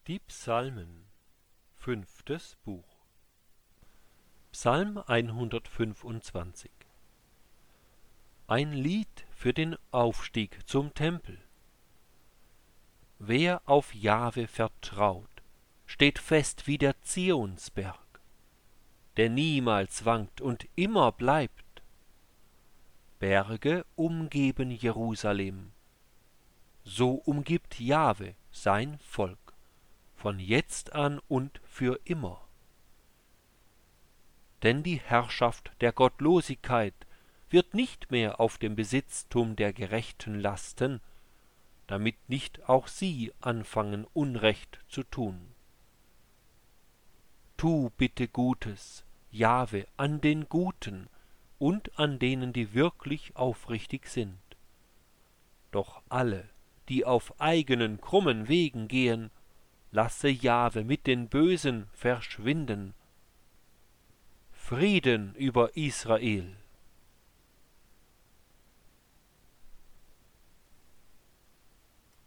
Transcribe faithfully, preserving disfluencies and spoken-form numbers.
Die Psalmen, fünftes Buch. Psalm hundertfünfundzwanzig. Ein Lied für den Aufstieg zum Tempel. Wer auf Jahwe vertraut, steht fest wie der Zionsberg, der niemals wankt und immer bleibt. Berge umgeben Jerusalem, so umgibt Jahwe sein Volk, von jetzt an und für immer. Denn die Herrschaft der Gottlosigkeit wird nicht mehr auf dem Besitztum der Gerechten lasten, damit nicht auch sie anfangen, Unrecht zu tun. Tu bitte Gutes, Jahwe, an den Guten und an denen, die wirklich aufrichtig sind. Doch alle, die auf eigenen krummen Wegen gehen, lasse Jahwe mit den Bösen verschwinden. Frieden über Israel.